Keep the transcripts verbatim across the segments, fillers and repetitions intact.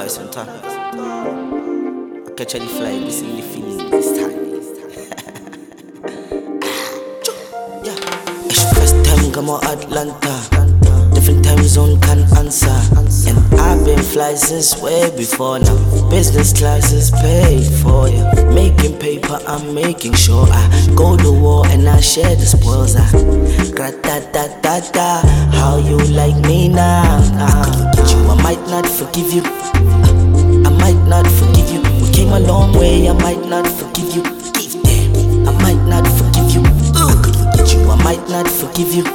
guys sometimes. I catch any fly, listen the feeling this time. Yeah. It's first time come out Atlanta. Different time zone can answer. And I've been fly since way before now. Business class is paid for, yeah. Making paper, I'm making sure I go to war and I share the spoils. Gra-da-da-da-da, how you like me now? Uh, you, I might not forgive you. I might not forgive you. We came a long way, I might not forgive you. Give them, I might not forgive you. I could forget you, I might not forgive you.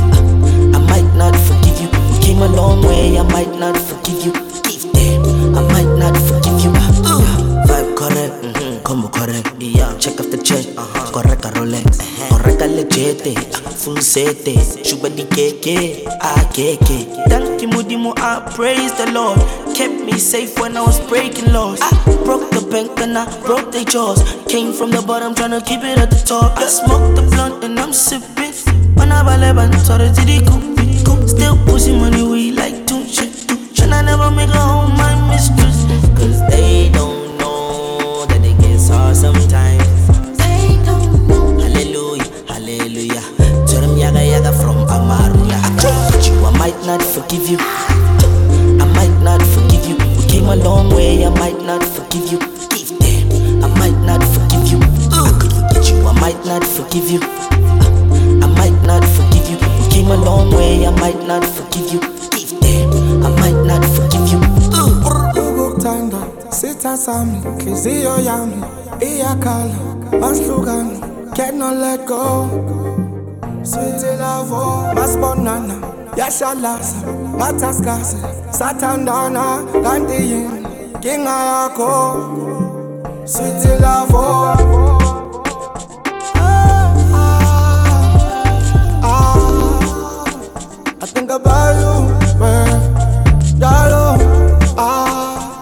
I might not forgive you. We came a long way, I might not forgive you. Give them, I might not forgive you. Uh, vibe correct, mm-hmm. Combo correct. Yeah, check after check, uh-huh. Correct a Rolex, uh-huh. Correct a legit, full set, Shuba di keke, ah keke. Thank you, Mudimo, I praise the Lord. Kept me safe when I was breaking laws. I broke the bank and I broke their jaws. Came from the bottom, tryna keep it at the top. I smoked the blunt and I'm sipping. When I baleban, sorry to the coop. Still pushing money, we like two shit. And I never make a home my mistress. Cause they don't know that they get saw sometimes. They don't know. Hallelujah, hallelujah. To them yaga yaga from Amaruya. I might not forgive you. I might not forgive you. We came a long way, I might not forgive you. Give them, I might not forgive you. I could forget you, I might not forgive you. I might not forgive you. We came a long way, I might not forgive you. Give them, I might not forgive you. Ukukuthanda sitha sami, nhliziyo yami iyakhala, masihlukana, cannot let go. Sweet love, masibonana, yashalaza, mathaskase, sathandana, kanti yini inkinga yakho. Sweet love. I think about you, man. Darling, ah,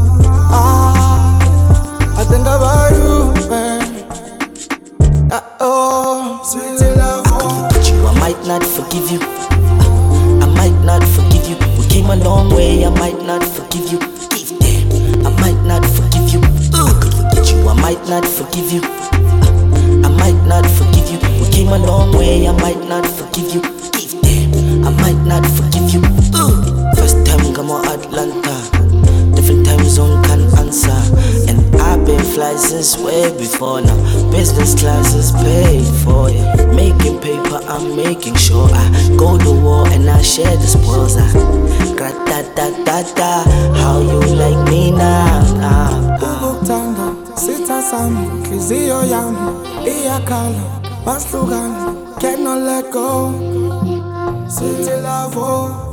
ah. I think about you, man. Uh oh, sweet love. I could forget you, I might not forgive you. I might not forgive you. We came a long way, I might not forgive you. Give them, I might not forgive you. I could forget you, I might not forgive you. I might not forgive you. We came a long way, I might not forgive you. Give them, I might not forgive you. Uh, first time come out Atlanta. Different time zone can answer. And I've been fly since way before now. Business class is paid for, yeah. Making paper, I'm making sure I go to war and I share the spoils. Gra-da-da-da-da, how you like me now? Uh, uh. Ukukuthanda sitha sami, nhliziyo yami iyakhala, masihlukana, cannot let go. Sweet love.